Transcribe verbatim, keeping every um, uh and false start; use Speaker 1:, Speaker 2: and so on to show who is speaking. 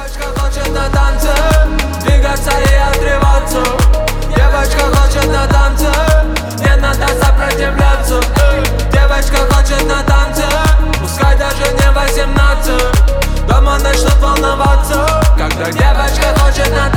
Speaker 1: Девочка хочет на танцы, двигаться и отрываться. Девочка хочет на танцы, не надо сопротивляться. Девочка хочет на танцы, пускай даже не восемнадцать. Дома начнут волноваться, когда девочка хочет на танцы.